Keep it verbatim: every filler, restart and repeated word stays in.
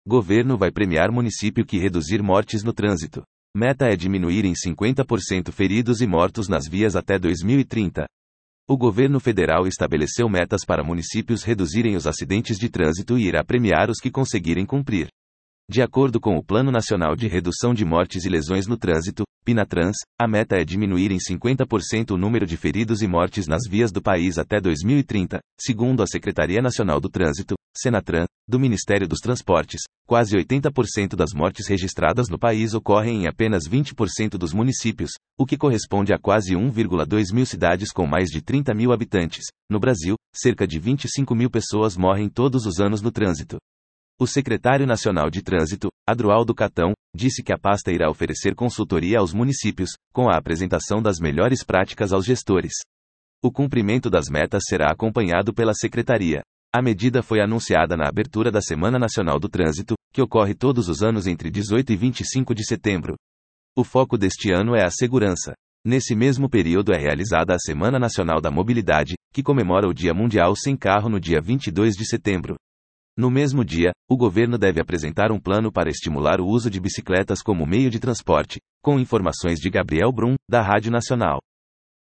Governo vai premiar município que reduzir mortes no trânsito. Meta é diminuir em cinquenta por cento feridos e mortos nas vias até dois mil e trinta. O governo federal estabeleceu metas para municípios reduzirem os acidentes de trânsito e irá premiar os que conseguirem cumprir. De acordo com o Plano Nacional de Redução de Mortes e Lesões no Trânsito, PNATRANS, a meta é diminuir em cinquenta por cento o número de feridos e mortes nas vias do país até dois mil e trinta, segundo a Secretaria Nacional do Trânsito, SENATRAN, do Ministério dos Transportes. Quase oitenta por cento das mortes registradas no país ocorrem em apenas vinte por cento dos municípios, o que corresponde a quase um vírgula dois mil cidades com mais de trinta mil habitantes. No Brasil, cerca de vinte e cinco mil pessoas morrem todos os anos no trânsito. O secretário nacional de Trânsito, Adroaldo Catão, disse que a pasta irá oferecer consultoria aos municípios, com a apresentação das melhores práticas aos gestores. O cumprimento das metas será acompanhado pela secretaria. A medida foi anunciada na abertura da Semana Nacional do Trânsito, que ocorre todos os anos entre dezoito e vinte e cinco de setembro. O foco deste ano é a segurança. Nesse mesmo período é realizada a Semana Nacional da Mobilidade, que comemora o Dia Mundial Sem Carro no dia vinte e dois de setembro. No mesmo dia, o governo deve apresentar um plano para estimular o uso de bicicletas como meio de transporte, com informações de Gabriel Brum, da Rádio Nacional.